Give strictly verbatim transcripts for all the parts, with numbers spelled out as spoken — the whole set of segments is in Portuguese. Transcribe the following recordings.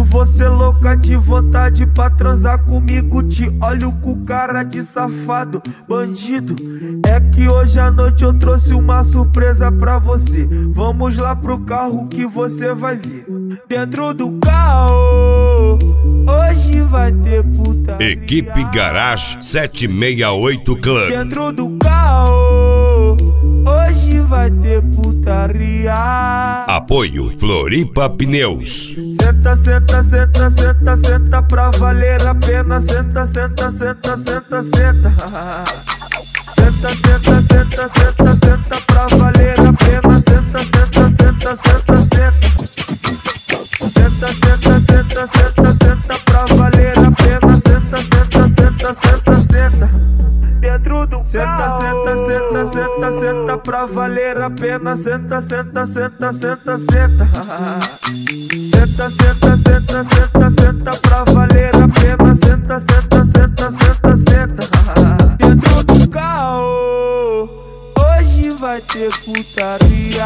você louca de vontade pra transar comigo. Te olho com cara de safado, bandido. É que hoje à noite eu trouxe uma surpresa pra você. Vamos lá pro carro que você vai ver. Dentro do carro, hoje vai ter putaria. Equipe Garage sete seis oito Club. Dentro do carro, hoje vai ter putaria. Apoio Floripa Pneus. Senta, senta, senta, senta, senta pra valer a pena. Senta, senta, senta, senta, senta. Senta, senta, senta, senta, senta pra valer a pena. Senta, senta, senta, senta, senta. Senta, senta, senta, senta, senta pra valer a pena. Senta, senta, senta, senta, senta. Dentro do senta, senta, senta, senta, senta pra valer a pena. Senta, senta, senta, senta, senta. Senta, senta, senta, senta, senta pra valer a pena. Senta, senta, senta, senta, senta. Dentro do carro, hoje vai ter putaria.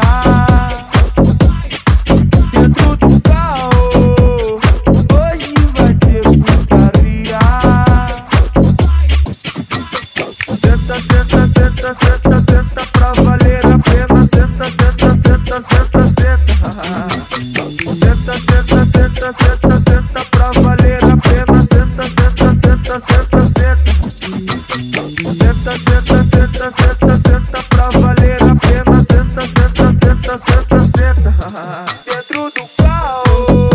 Dentro do carro, hoje vai ter putaria. Senta, senta, senta, senta, senta pra valer a pena. Senta, senta, senta, senta, senta. Senta, senta, senta, senta, senta pra valer a pena. Senta, senta, senta, senta, senta. Senta, senta, senta, senta, senta pra valer a pena. Senta, senta, senta, senta, senta. Dentro do carro.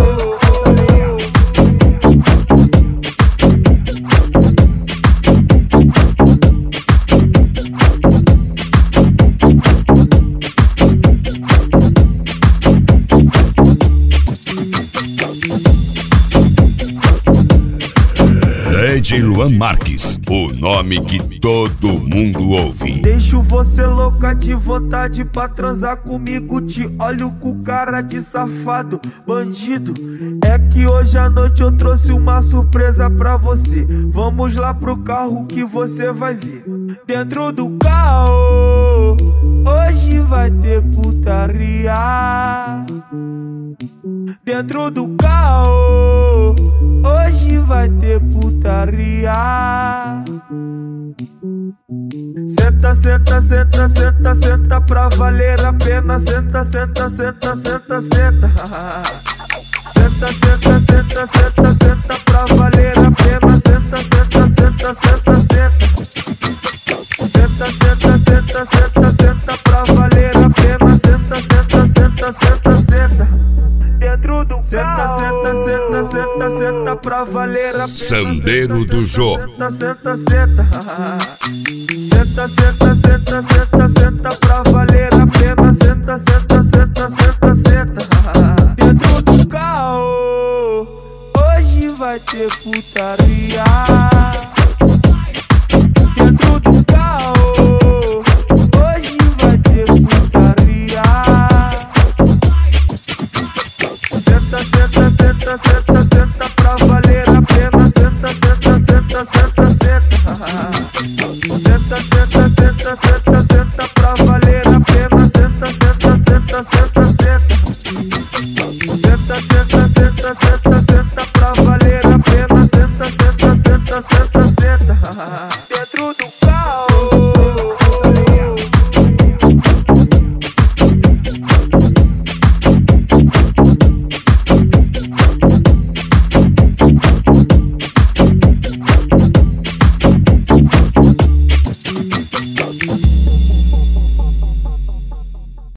D J Luan Marques, o nome que todo mundo ouve. Deixo você louca de vontade pra transar comigo. Te olho com cara de safado, bandido. É que hoje à noite eu trouxe uma surpresa pra você. Vamos lá pro carro que você vai ver. Dentro do carro, hoje vai ter putaria. Dentro do carro, hoje vai ter putaria. Senta, senta, senta, senta, senta pra valer a pena. Senta, senta, senta, senta, senta. Senta, senta, senta, senta, senta pra valer a pena. Senta, senta, senta, senta, senta. Senta, senta, senta, senta, senta pra valer a pena. Senta, senta, senta, senta, senta. Dentro do senta, senta, senta, senta, senta pra valer a pena. Sandeiro do Jô. Senta, senta, senta. Senta, senta, senta, senta, senta pra valer a pena. Senta, senta, senta, senta, senta. Dentro do carro, hoje vai ter putaria.